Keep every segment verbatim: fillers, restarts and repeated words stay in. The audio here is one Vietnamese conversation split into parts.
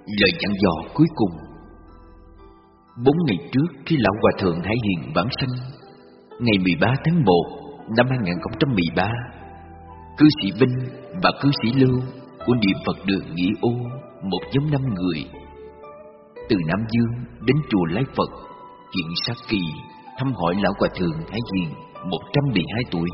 Lời dặn dò cuối cùng. Bốn ngày trước khi lão hòa thượng Hải Hiền vãng sanh, ngày mười ba tháng một năm hai nghìn không trăm mười ba, cư sĩ Vinh và cư sĩ Lưu của Niệm Phật Đường Nghĩa Ô, một nhóm năm người, từ Nam Dương đến chùa Lai Phật, huyện Sa Kỳ thăm hỏi lão hòa thượng Hải Hiền một trăm mười hai tuổi.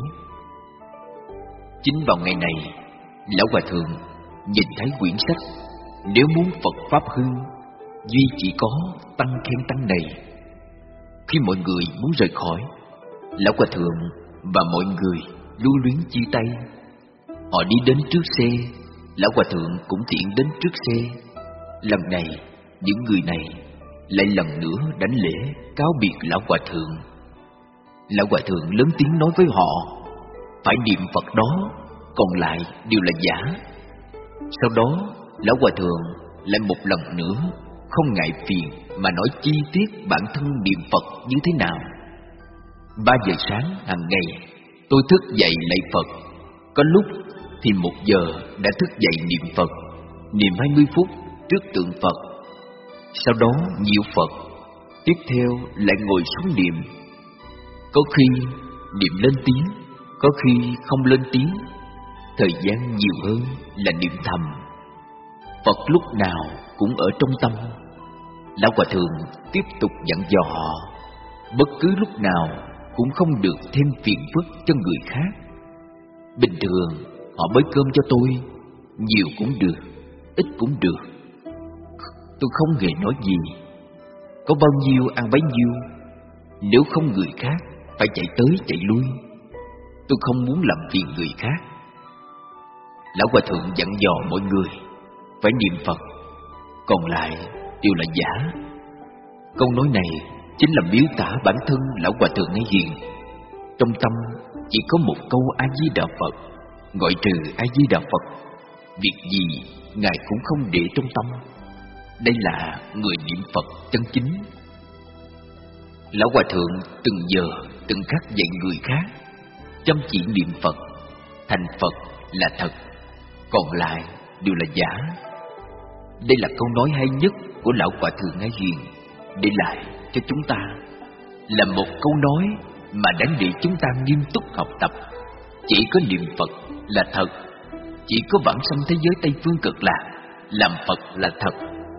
Chính vào ngày này, lão hòa thượng nhìn thấy quyển sách Nếu muốn Phật Pháp hư, duy chỉ có tăng khen tăng này. Khi mọi người muốn rời khỏi, lão hòa thượng và mọi người lưu luyến chia tay. Họ đi đến trước xe, lão hòa thượng cũng tiện đến trước xe. Lần này, những người này lại lần nữa đánh lễ cáo biệt lão hòa thượng. Lão hòa thượng lớn tiếng nói với họ, phải niệm Phật đó, còn lại đều là giả. Sau đó, lão hòa thượng lại một lần nữa không ngại phiền mà nói chi tiết bản thân niệm Phật như thế nào. Ba giờ sáng hàng ngày, tôi thức dậy lạy Phật. Có lúc thì một giờ đã thức dậy niệm Phật, niệm hai mươi phút trước tượng Phật. Sau đó nhiễu Phật, tiếp theo lại ngồi xuống niệm. Có khi niệm lên tiếng, có khi không lên tiếng. Thời gian nhiều hơn là niệm thầm. Phật lúc nào cũng ở trong tâm. Lão hòa thượng tiếp tục dặn dò họ, bất cứ lúc nào cũng không được thêm phiền phức cho người khác. Bình thường họ bới cơm cho tôi, nhiều cũng được, ít cũng được. Tôi không hề nói gì, có bao nhiêu ăn bấy nhiêu. Nếu không người khác phải chạy tới chạy lui, tôi không muốn làm phiền người khác. Lão hòa thượng dặn dò mọi người phải niệm Phật, còn lại đều là giả. Câu nói này chính là miêu tả bản thân lão hòa thượng Hải Hiền. Trong tâm chỉ có một câu A Di Đà Phật, ngoại trừ A Di Đà Phật, việc gì ngài cũng không để trong tâm. Đây là người niệm Phật chân chính. Lão hòa thượng từng giờ từng khắc dạy người khác chăm chỉ niệm Phật, thành Phật là thật, còn lại đều là giả. Đây là câu nói hay nhất của lão hòa thượng Hải Hiền để lại cho chúng ta, là một câu nói mà đáng để chúng ta nghiêm túc học tập. Chỉ có niệm Phật là thật, chỉ có vãng sanh thế giới Tây Phương Cực Lạc làm Phật là thật,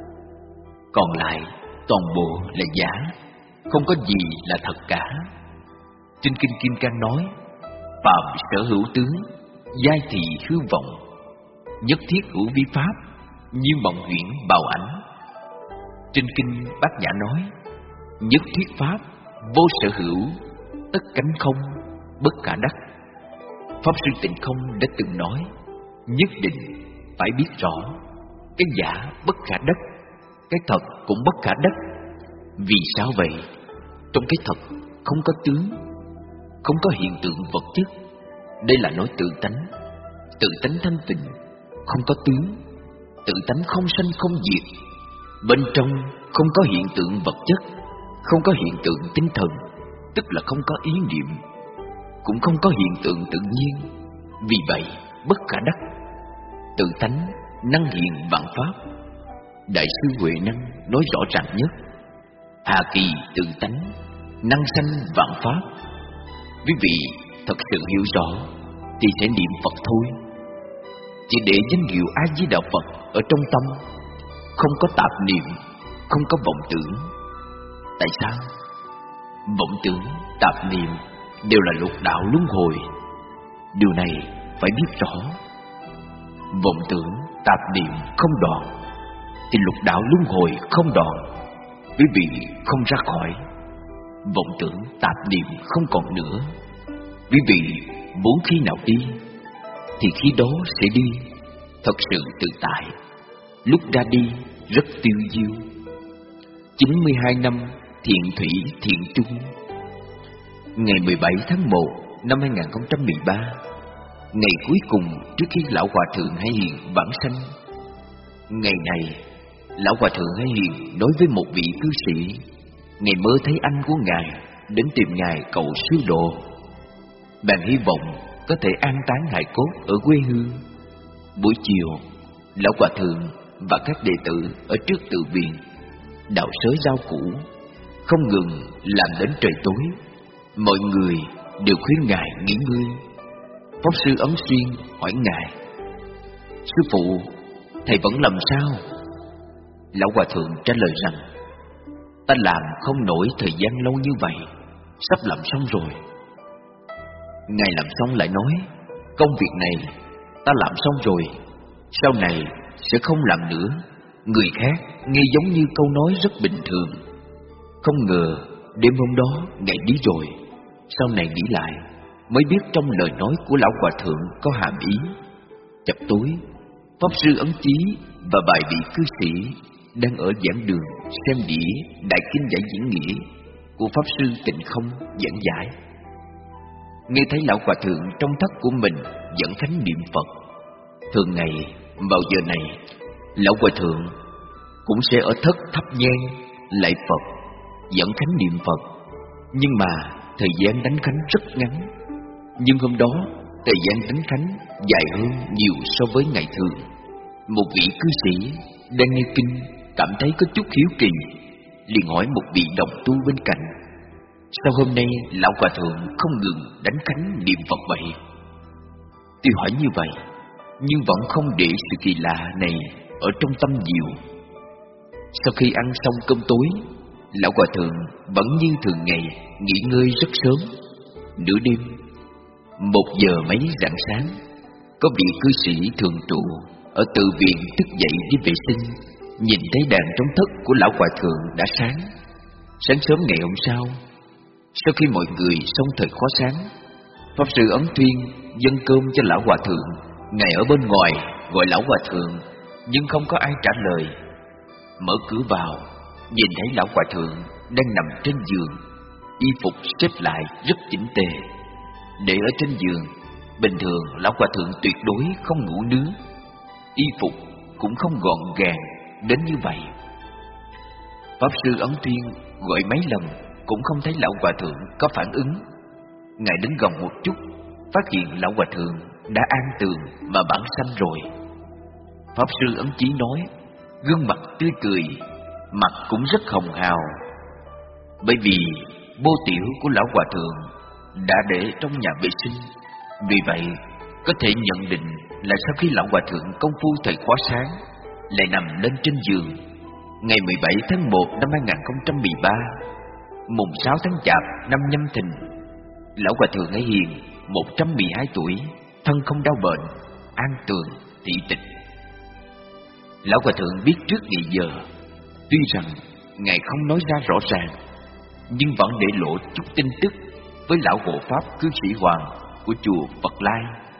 còn lại toàn bộ là giả, không có gì là thật cả. Trên Kinh Kim Cang nói, phàm sở hữu tướng, giai thị hư vọng, nhất thiết hữu vi pháp, như mộng huyễn bào ảnh. Trên Kinh Bát Nhã nói, nhất thiết pháp, vô sở hữu, tất cánh không, bất khả đắc. Pháp Sư Tịnh Không đã từng nói, nhất định phải biết rõ, cái giả bất khả đắc, cái thật cũng bất khả đắc. Vì sao vậy? Trong cái thật không có tướng, không có hiện tượng vật chất. Đây là nói tự tánh. Tự tánh thanh tịnh, không có tướng. Tự tánh không sanh không diệt. Bên trong không có hiện tượng vật chất, không có hiện tượng tinh thần, tức là không có ý niệm, cũng không có hiện tượng tự nhiên. Vì vậy bất khả đắc. Tự tánh năng hiện vạn pháp. Đại sư Huệ Năng nói rõ ràng nhất, hà kỳ tự tánh, năng sanh vạn pháp. Quý vị thật sự hiểu rõ thì sẽ niệm Phật thôi. Chỉ để danh hiệu A Di Đà Phật ở trong tâm, không có tạp niệm, không có vọng tưởng. Tại sao? Vọng tưởng, tạp niệm đều là lục đạo luân hồi. Điều này phải biết rõ. Vọng tưởng, tạp niệm không đoạn thì lục đạo luân hồi không đoạn. Quý vị không ra khỏi. Vọng tưởng, tạp niệm không còn nữa. Quý vị muốn khi nào đi thì khi đó sẽ đi, thật sự tự tại. Lúc ra đi rất tiêu diêu. chín mươi hai năm thiện thủy thiện chung. Ngày mười bảy tháng một năm hai nghìn không trăm mười ba, ngày cuối cùng trước khi lão hòa thượng Hải Hiền vãng sanh. Ngày này, lão hòa thượng Hải Hiền nói với một vị cư sĩ, ngày mơ thấy anh của ngài đến tìm ngài cầu siêu độ. Bạn hy vọng có thể an táng hài cốt ở quê hương. Buổi chiều, lão hòa thượng và các đệ tử ở trước tự viện đào xới rau củ, không ngừng làm đến trời tối. Mọi người đều khuyên Ngài nghỉ ngơi. Pháp sư Ấn Xuyên hỏi Ngài: Sư phụ, thầy vẫn làm sao? Lão Hòa Thượng trả lời rằng: Ta làm không nổi thời gian lâu như vậy, sắp làm xong rồi. Ngài làm xong lại nói: Công việc này ta làm xong rồi, sau này sẽ không làm nữa. Người khác nghe giống như câu nói rất bình thường. Không ngờ đêm hôm đó Ngài đi rồi. Sau này nghĩ lại mới biết trong lời nói của Lão Hòa Thượng có hàm ý. Chập tối, Pháp sư Ấn Chí và vài vị cư sĩ đang ở giảng đường xem đĩa Đại Kinh Giải Diễn Nghĩa của Pháp sư Tịnh Không giảng giải. Nghe thấy Lão Hòa Thượng trong thất của mình dẫn khánh niệm Phật. Thường ngày vào giờ này, Lão Hòa Thượng cũng sẽ ở thất thắp nhang lạy Phật, dẫn khánh niệm Phật. Nhưng mà thời gian đánh khánh rất ngắn. Nhưng hôm đó thời gian đánh khánh dài hơn nhiều so với ngày thường. Một vị cư sĩ đang nghe kinh cảm thấy có chút hiếu kỳ, liền hỏi một vị đồng tu bên cạnh: Sao hôm nay Lão Hòa Thượng không ngừng đánh khánh niệm Phật vậy? Tuy hỏi như vậy, nhưng vẫn không để sự kỳ lạ này ở trong tâm nhiều. Sau khi ăn xong cơm tối, Lão Hòa Thượng vẫn như thường ngày nghỉ ngơi rất sớm. Nửa đêm, một giờ mấy rạng sáng, có vị cư sĩ thường trụ ở tự viện thức dậy đi vệ sinh, nhìn thấy đèn trong thất của Lão Hòa Thượng đã sáng. Sáng sớm ngày hôm sau, sau khi mọi người xong thời khóa sáng, Pháp sư Ấn Thuyên dâng cơm cho Lão Hòa Thượng. Ngài ở bên ngoài gọi Lão Hòa Thượng, nhưng không có ai trả lời. Mở cửa vào, nhìn thấy Lão Hòa Thượng đang nằm trên giường, y phục xếp lại rất chỉnh tề. Để ở trên giường, bình thường Lão Hòa Thượng tuyệt đối không ngủ nướng. Y phục cũng không gọn gàng đến như vậy. Pháp sư Ấn Thuyên gọi mấy lần cũng không thấy Lão Hòa Thượng có phản ứng. Ngài đến gần một chút, phát hiện Lão Hòa Thượng đã an tường mà bản sanh rồi. Pháp sư Ấn Chí nói, gương mặt tươi cười, mặt cũng rất hồng hào. Bởi vì bô tiểu của Lão Hòa Thượng đã để trong nhà vệ sinh, vì vậy có thể nhận định là sau khi Lão Hòa Thượng công phu thời khóa sáng, lại nằm lên trên giường. Ngày mười bảy tháng một năm hai nghìn không trăm mười ba, mùng sáu tháng Chạp năm Nhâm Thìn, Lão Hòa Thượng ấy hiền một trăm mười hai tuổi, thân không đau bệnh, an tường thị tịch. Lão Hòa Thượng biết trước ngày giờ, tuy rằng Ngài không nói ra rõ ràng, nhưng vẫn để lộ chút tin tức với Lão Hộ Pháp cư sĩ Hoàng của chùa Phật Lai.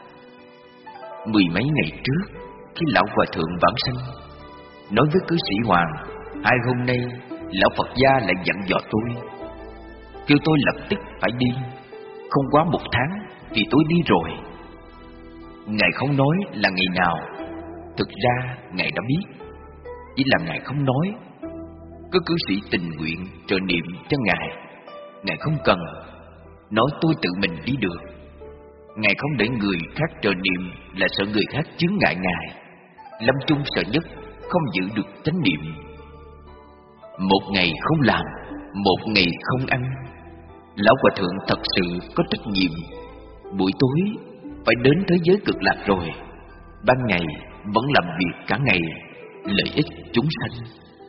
Mười mấy ngày trước, khi Lão Hòa Thượng vãng sanh, nói với cư sĩ Hoàng, hai hôm nay Lão Phật gia lại dặn dò tôi, kêu tôi lập tức phải đi, không quá một tháng thì tôi đi rồi. Ngài không nói là ngày nào, thực ra Ngài đã biết, chỉ là Ngài không nói. Có cư sĩ tình nguyện trợ niệm cho Ngài, Ngài không cần, nói tôi tự mình đi được. Ngài không để người khác trợ niệm là sợ người khác chướng ngại Ngài. Lâm chung sợ nhất không giữ được chánh niệm. Một ngày không làm, một ngày không ăn. Lão Hòa Thượng thật sự có trách nhiệm. Buổi tối phải đến thế giới cực lạc rồi, ban ngày vẫn làm việc cả ngày, lợi ích chúng sanh.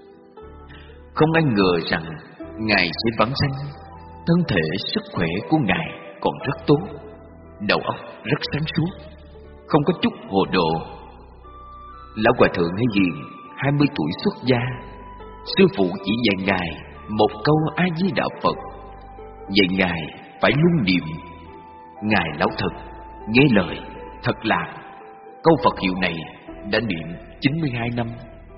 Không ai ngờ rằng Ngài sẽ vãng sanh. Thân thể sức khỏe của Ngài còn rất tốt, đầu óc rất sáng suốt, không có chút hồ đồ. Lão Hòa Thượng hay hiền hai mươi tuổi xuất gia, sư phụ chỉ dạy Ngài một câu A Di Đà Phật, dạy Ngài phải luôn niệm. Ngài lão thật nghe lời, thật làm. Câu Phật hiệu này đã niệm chín mươi hai năm.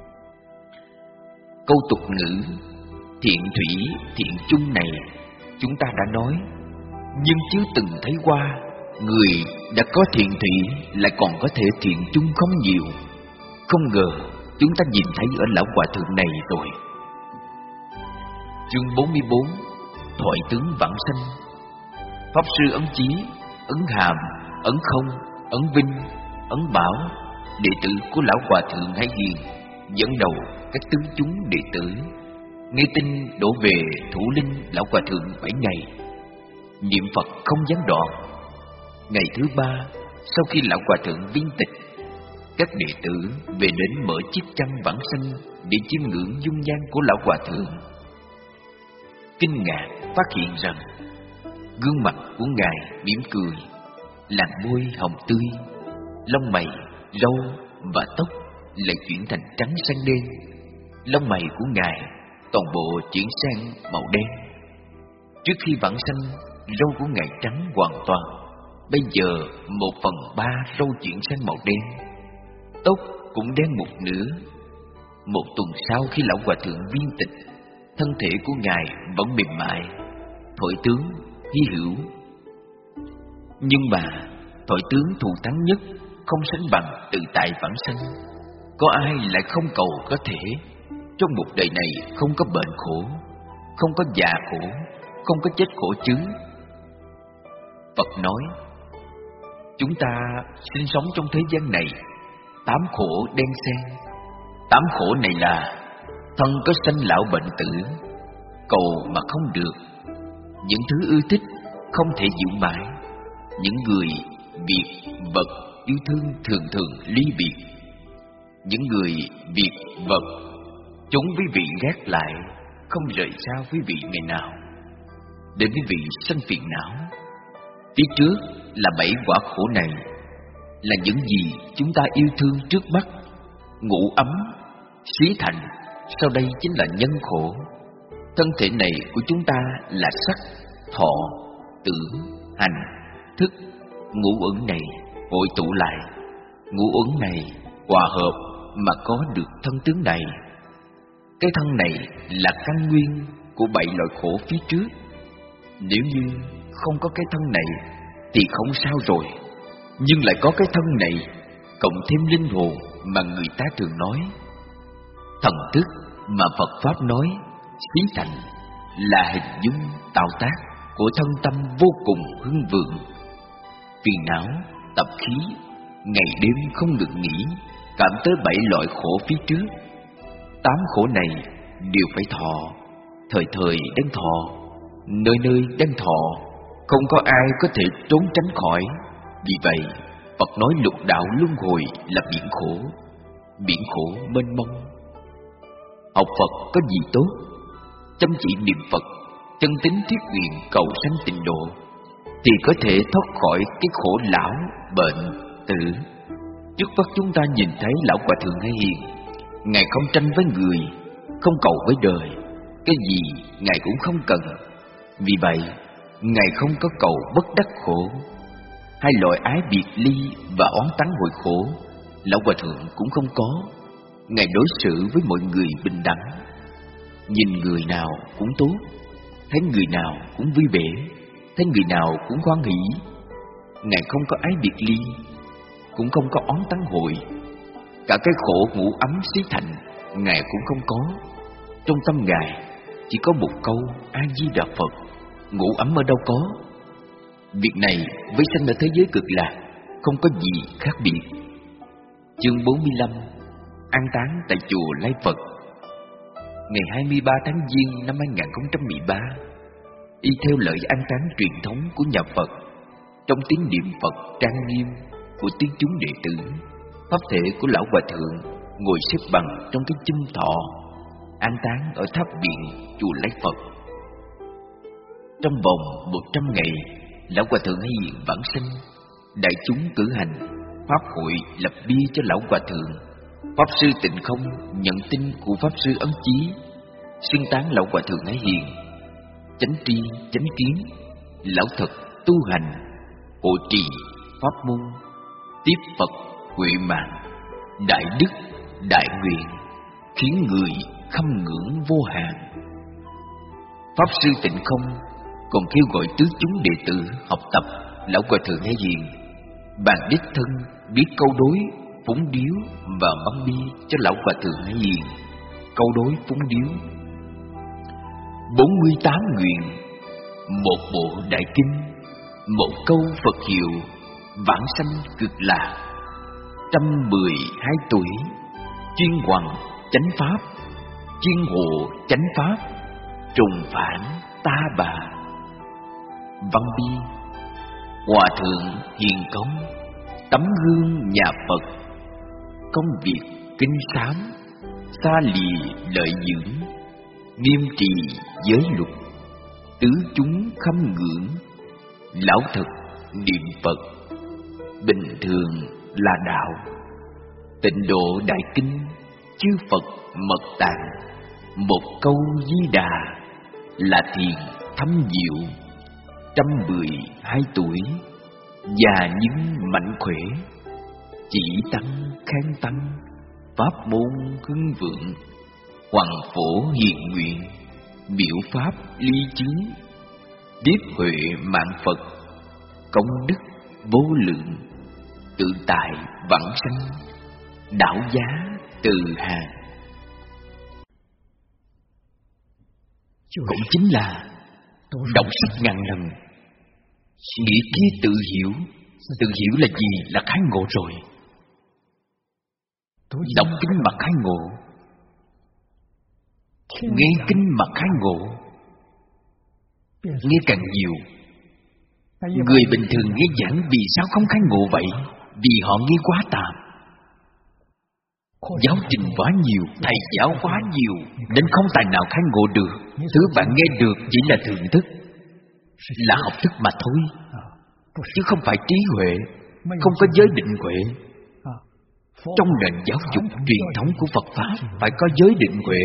Câu tục ngữ thiện thủy thiện chung này chúng ta đã nói, nhưng chưa từng thấy qua người đã có thiện thủy lại còn có thể thiện chung không nhiều. Không ngờ chúng ta nhìn thấy ở Lão Hòa Thượng này rồi. Chương bốn mươi bốn, Thoại tướng vãng sanh. Pháp sư Ấn Chí, Ấn Hàm, Ấn Không, Ấn Vinh, Ấn Bảo, đệ tử của Lão Hòa Thượng Hải Hiền, dẫn đầu các tướng chúng đệ tử nghe tin đổ về thủ linh lão hòa thượng bảy ngày, niệm Phật không gián đoạn. Ngày thứ ba sau khi lão hòa thượng viên tịch, các đệ tử về đến mở chiếc chăn vãng sanh để chiêm ngưỡng dung nhan của lão hòa thượng. Kinh ngạc phát hiện rằng gương mặt của ngài mỉm cười, làn môi hồng tươi, lông mày, râu và tóc lại chuyển thành trắng sang đen. Lông mày của ngài toàn bộ chuyển sang màu đen. Trước khi vãng sanh, râu của ngài trắng hoàn toàn, bây giờ một phần ba râu chuyển sang màu đen, tóc cũng đen một nửa. Một tuần sau khi lão hòa thượng viên tịch, thân thể của ngài vẫn mềm mại, thổi tướng hy hữu. Nhưng mà thổi tướng thù thắng nhất không sánh bằng tự tại vãng sanh. Có ai lại không cầu có thể trong một đời này không có bệnh khổ, không có già khổ, không có chết khổ chứ? Phật nói, chúng ta sinh sống trong thế gian này, tám khổ đen xen. Tám khổ này là thân có sanh lão bệnh tử, cầu mà không được, những thứ ưa thích không thể giữ mãi, những người, việc, vật yêu thương thường thường ly biệt, những người, việc, vật chúng quý vị gác lại, không rời xa quý vị ngày nào, để quý vị sanh phiền não. Phía trước là bảy quả khổ này, là những gì chúng ta yêu thương trước mắt: ngủ ấm, xí thành. Sau đây chính là nhân khổ. Thân thể này của chúng ta là sắc, thọ, tưởng, hành, thức. Ngũ uẩn này hội tụ lại, ngũ uẩn này hòa hợp mà có được thân tướng này. Cái thân này là căn nguyên của bảy loại khổ phía trước. Nếu như không có cái thân này thì không sao rồi, nhưng lại có cái thân này cộng thêm linh hồn mà người ta thường nói, thần thức mà Phật Pháp nói, xí thành, là hình dung tạo tác của thân tâm vô cùng hưng vượng. Phiền não, tập khí, ngày đêm không ngừng nghỉ, cảm tới bảy loại khổ phía trước. Tám khổ này đều phải thọ, thời thời đang thọ, nơi nơi đang thọ, không có ai có thể trốn tránh khỏi. Vì vậy Phật nói lục đạo luân hồi là biển khổ, biển khổ mênh mông. Học Phật có gì tốt? Chăm chỉ niệm Phật, chân tín thiết nguyện cầu sanh tịnh độ, thì có thể thoát khỏi cái khổ lão, bệnh, tử. Trước mắt chúng ta nhìn thấy lão hòa thượng Hay Hiền, ngài không tranh với người, không cầu với đời, cái gì ngài cũng không cần. Vì vậy ngài không có cầu bất đắc khổ. Hai loại ái biệt ly và oán tắng hội khổ, lão hòa thượng cũng không có. Ngài đối xử với mọi người bình đẳng, nhìn người nào cũng tốt, thấy người nào cũng vui vẻ, thấy người nào cũng hoan hỷ. Ngài không có ái biệt ly, cũng không có oán tắng hội. Cả cái khổ ngủ ấm xí thành ngài cũng không có. Trong tâm ngài chỉ có một câu A Di Đà Phật, ngủ ấm ở đâu có. Việc này với sanh ở thế giới cực lạc không có gì khác biệt. Chương bốn mươi lăm. An táng tại chùa Lai Phật. Ngày hai mươi ba tháng Giêng năm hai nghìn không trăm mười ba, y theo lời an táng truyền thống của nhà Phật, trong tiếng niệm Phật trang nghiêm của tiếng chúng đệ tử, pháp thể của lão hòa thượng ngồi xếp bằng trong cái chum thọ, an táng ở tháp viện chùa Lai Phật. Trong vòng một trăm ngày, lão hòa thượng Hay Hiền vãng sanh. Đại chúng cử hành pháp hội lập bia cho lão hòa thượng. Pháp sư Tịnh Không nhận tin của pháp sư Ấn Chí, xưng tán lão hòa thượng Hay Hiền chánh tri chánh kiến, lão thật tu hành, hộ trì pháp môn, tiếp Phật huệ mạng, đại đức đại nguyện, khiến người khâm ngưỡng vô hạn. Pháp sư Tịnh Không còn kêu gọi tứ chúng đệ tử học tập lão hòa thượng Hay Hiền, bàn đích thân biết câu đối phúng điếu và băng bi cho lão hòa thượng Hay Hiền. Câu đối phúng điếu: bốn mươi tám nguyện, một bộ đại kinh, một câu Phật hiệu, vãng sanh cực lạc. Trăm mười hai tuổi, chuyên hoàng chánh pháp, chiên hộ chánh pháp, trùng phản ta bà. Văn bi: Hòa thượng hiền công, tấm gương nhà Phật, công việc kinh sám, xa lìa lợi dưỡng, nghiêm trì giới luật, tứ chúng khâm ngưỡng, lão thực niệm Phật, bình thường là đạo. Tịnh độ đại kinh, chư Phật mật tạng, một câu Di Đà là thiền thâm diệu. Trăm mười hai tuổi, già nhưng mạnh khỏe, chỉ tăng khen tăng, pháp môn hưng vượng, hoàng phổ hiền nguyện, biểu pháp ly chứng, tiếp huệ mạng Phật, công đức vô lượng, tự tại vãng sanh, đảo giá từ hàng. Cũng chính là đọc sách ngàn lần, nghĩ kia tự hiểu. Tự hiểu là gì? Là khai ngộ rồi. Đọc kinh mà khai ngộ, nghe kinh mà khai ngộ. Nghe càng nhiều, người bình thường nghe giảng vì sao không khai ngộ vậy? Vì họ nghe quá tạm. Giáo trình quá nhiều, thầy giáo quá nhiều, nên không tài nào khai ngộ được. Thứ bạn nghe được chỉ là thưởng thức, là học thức mà thôi, chứ không phải trí huệ, không có giới định huệ. Trong nền giáo dục truyền thống của Phật Pháp phải có giới định huệ.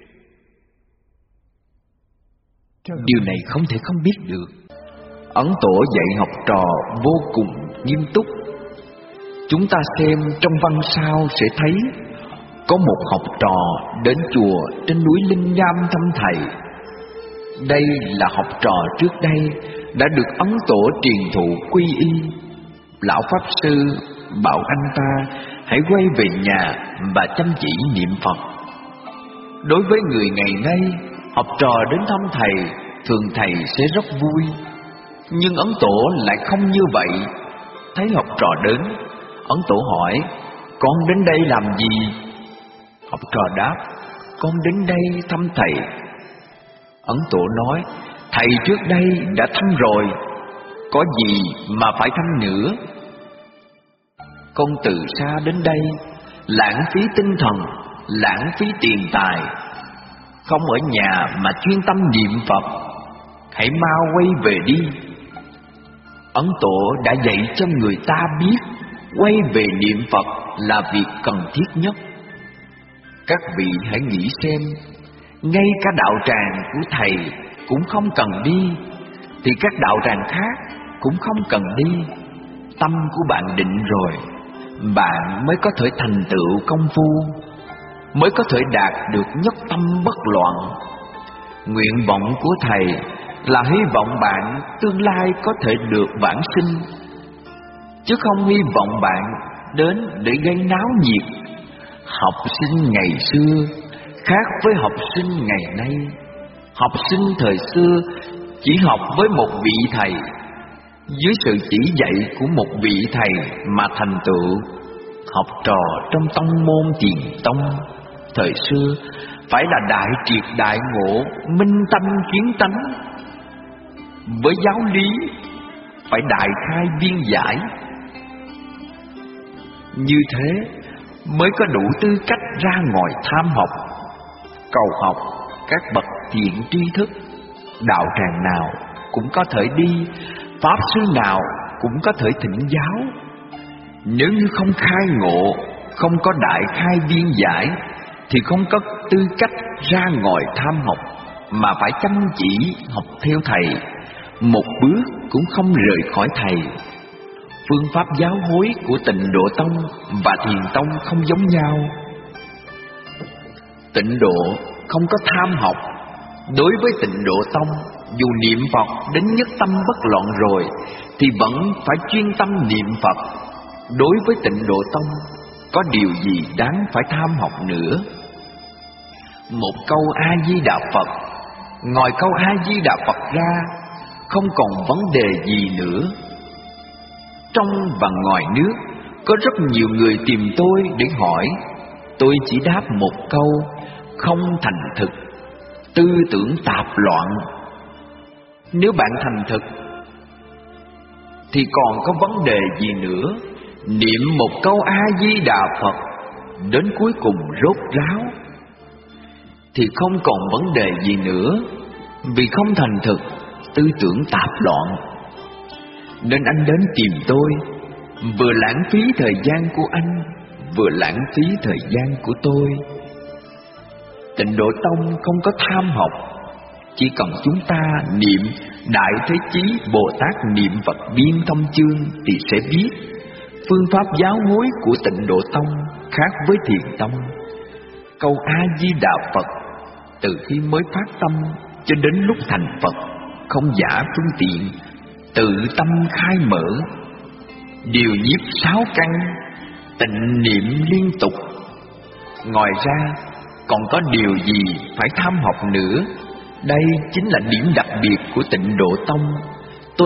Điều này không thể không biết được. Ấn Tổ dạy học trò vô cùng nghiêm túc. Chúng ta xem trong văn sao sẽ thấy có một học trò đến chùa trên núi Linh Nham thăm thầy. Đây là học trò trước đây đã được Ấn Tổ truyền thụ quy y. Lão Pháp Sư bảo anh ta hãy quay về nhà và chăm chỉ niệm Phật. Đối với người ngày nay, học trò đến thăm thầy, thường thầy sẽ rất vui. Nhưng Ấn Tổ lại không như vậy. Thấy học trò đến, Ấn Tổ hỏi: con đến đây làm gì? Học trò đáp: con đến đây thăm thầy. Ấn Tổ nói: thầy trước đây đã thăm rồi, có gì mà phải thăm nữa? Con từ xa đến đây, lãng phí tinh thần, lãng phí tiền tài, không ở nhà mà chuyên tâm niệm Phật. Hãy mau quay về đi. Ấn Tổ đã dạy cho người ta biết quay về niệm Phật là việc cần thiết nhất. Các vị hãy nghĩ xem, ngay cả đạo tràng của thầy cũng không cần đi, thì các đạo tràng khác cũng không cần đi. Tâm của bạn định rồi, bạn mới có thể thành tựu công phu, mới có thể đạt được nhất tâm bất loạn. Nguyện vọng của thầy là hy vọng bạn tương lai có thể được vãng sinh, chứ không hy vọng bạn đến để gây náo nhiệt. Học sinh ngày xưa khác với học sinh ngày nay. Học sinh thời xưa chỉ học với một vị thầy, dưới sự chỉ dạy của một vị thầy mà thành tựu. Học trò trong tông môn Thiền Tông thời xưa phải là đại triệt đại ngộ, minh tâm kiến tánh. Với giáo lý phải đại khai viên giải. Như thế mới có đủ tư cách ra ngoài tham học, cầu học các bậc thiện tri thức. Đạo tràng nào cũng có thể đi, pháp sư nào cũng có thể thỉnh giáo. Nếu như không khai ngộ, không có đại khai viên giải, thì không có tư cách ra ngoài tham học, mà phải chăm chỉ học theo thầy, một bước cũng không rời khỏi thầy. Phương pháp giáo hối của Tịnh Độ Tông và Thiền Tông không giống nhau. Tịnh Độ không có tham học. Đối với Tịnh Độ Tông, dù niệm Phật đến nhất tâm bất loạn rồi thì vẫn phải chuyên tâm niệm Phật. Đối với Tịnh Độ Tông, có điều gì đáng phải tham học nữa? Một câu A-di-đà Phật, ngoài câu A-di-đà Phật ra, không còn vấn đề gì nữa. Trong và ngoài nước có rất nhiều người tìm tôi để hỏi: tôi chỉ đáp một câu: không thành thực, tư tưởng tạp loạn. Nếu bạn thành thực thì còn có vấn đề gì nữa? Niệm một câu A Di Đà Phật đến cuối cùng rốt ráo thì không còn vấn đề gì nữa. Vì không thành thực, tư tưởng tạp loạn, nên anh đến tìm tôi, vừa lãng phí thời gian của anh, vừa lãng phí thời gian của tôi. Tịnh Độ Tông không có tham học, chỉ cần chúng ta niệm Đại Thế Chí Bồ Tát Niệm Phật Viên Thông Chương thì sẽ biết phương pháp giáo huấn của Tịnh Độ Tông khác với Thiền Tông. Câu A Di Đà Phật từ khi mới phát tâm cho đến lúc thành Phật không giả phương tiện, tự tâm khai mở, điều nhiếp sáu căn, tịnh niệm liên tục. Ngoài ra còn có điều gì phải tham học nữa? Đây chính là điểm đặc biệt của Tịnh Độ Tông. Tôi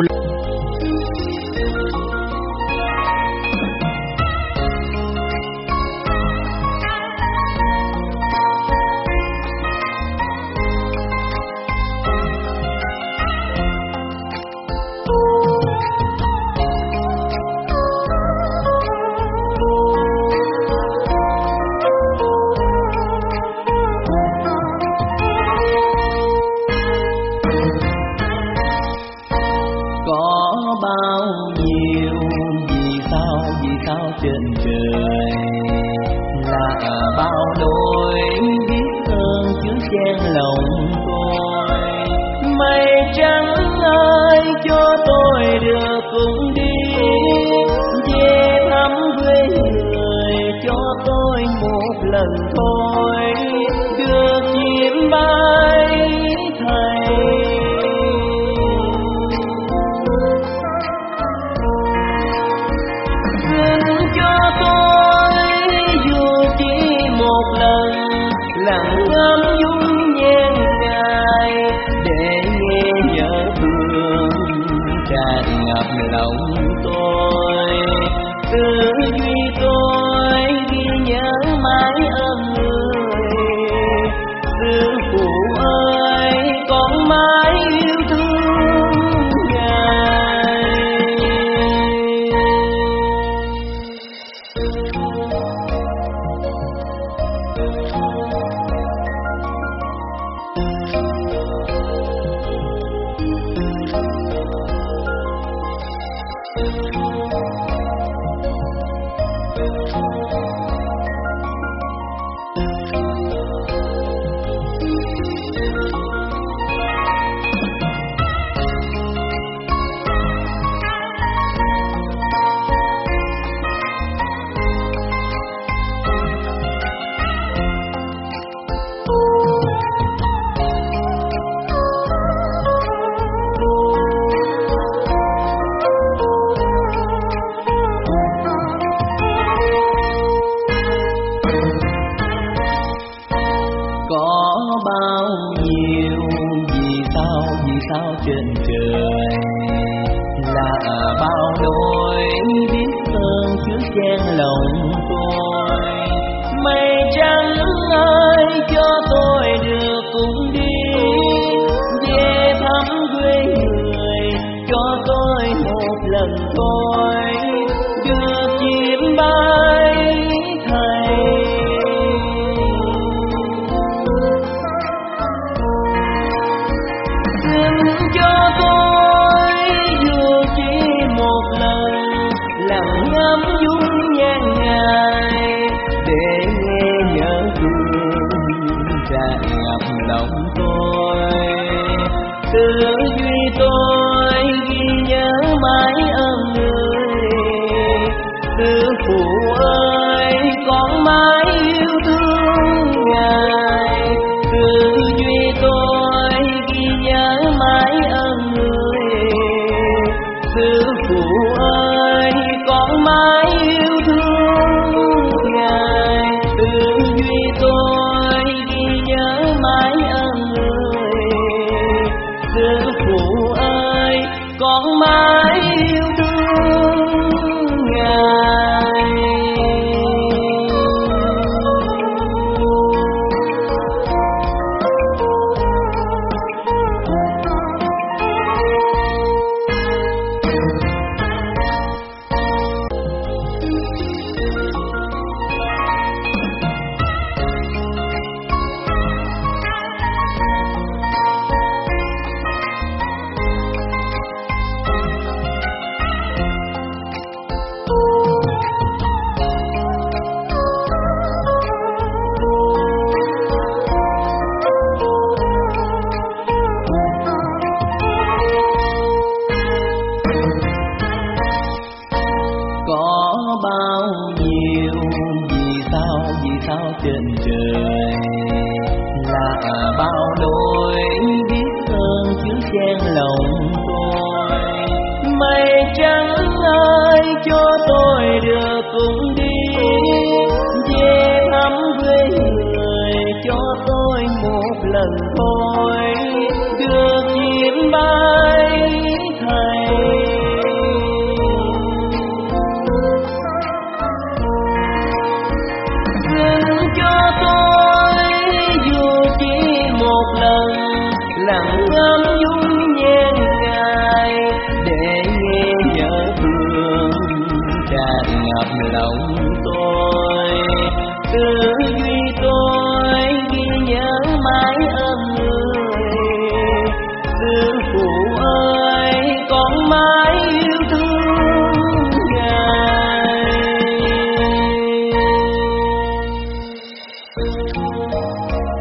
lần thôi được nhìn bái thầy. Xin cho tôi dù chỉ một lần lặng ngắm dung nhan ngài, để nghe nhớ thương tràn ngập lòng tôi. Tư duy tôi ghi nhớ mãi ơn người, sư phụ ơi con mãi yêu thương ngài.